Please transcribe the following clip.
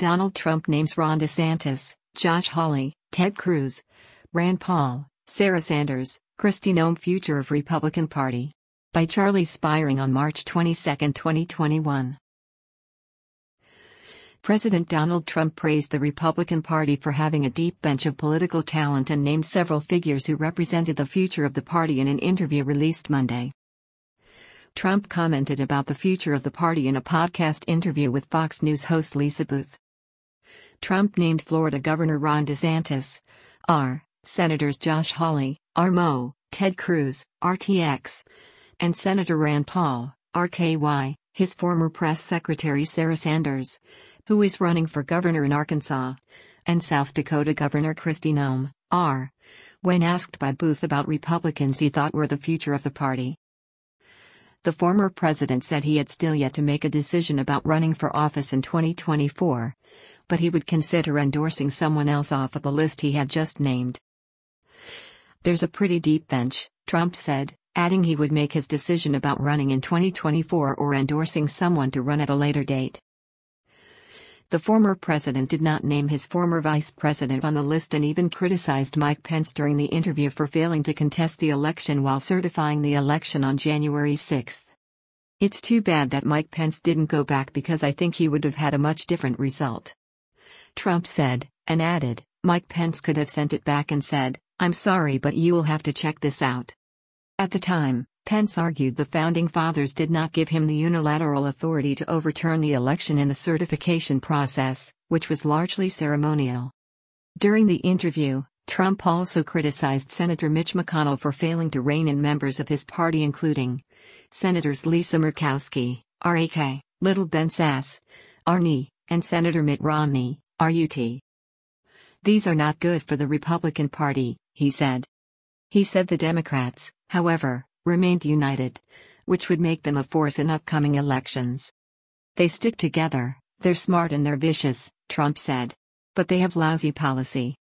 Donald Trump names Ron DeSantis, Josh Hawley, Ted Cruz, Rand Paul, Sarah Sanders, Kristi Noem future of Republican Party. By Charlie Spiring on March 22, 2021. President Donald Trump praised the Republican Party for having a deep bench of political talent and named several figures who represented the future of the party in an interview released Monday. Trump commented about the future of the party in a podcast interview with Fox News host Lisa Booth. Trump named Florida Governor Ron DeSantis, R., Senators Josh Hawley, RMO, Ted Cruz, RTX, and Senator Rand Paul, RKY, his former press secretary Sarah Sanders, who is running for governor in Arkansas, and South Dakota Governor Kristi Noem, R., when asked by Booth about Republicans he thought were the future of the party. The former president said he had still yet to make a decision about running for office in 2024, but he would consider endorsing someone else off of the list he had just named. "There's a pretty deep bench," Trump said, adding he would make his decision about running in 2024 or endorsing someone to run at a later date. The former president did not name his former vice president on the list and even criticized Mike Pence during the interview for failing to contest the election while certifying the election on January 6. "It's too bad that Mike Pence didn't go back because I think he would have had a much different result," Trump said, and added, "Mike Pence could have sent it back and said, 'I'm sorry, but you will have to check this out.'" At the time, Pence argued the Founding Fathers did not give him the unilateral authority to overturn the election in the certification process, which was largely ceremonial. During the interview, Trump also criticized Senator Mitch McConnell for failing to rein in members of his party including Senators Lisa Murkowski, RAK, Little Ben Sasse, RNE, and Senator Mitt Romney, RUT. "These are not good for the Republican Party," he said. He said the Democrats, however, remained united, which would make them a force in upcoming elections. "They stick together, they're smart and they're vicious," Trump said. "But they have lousy policy."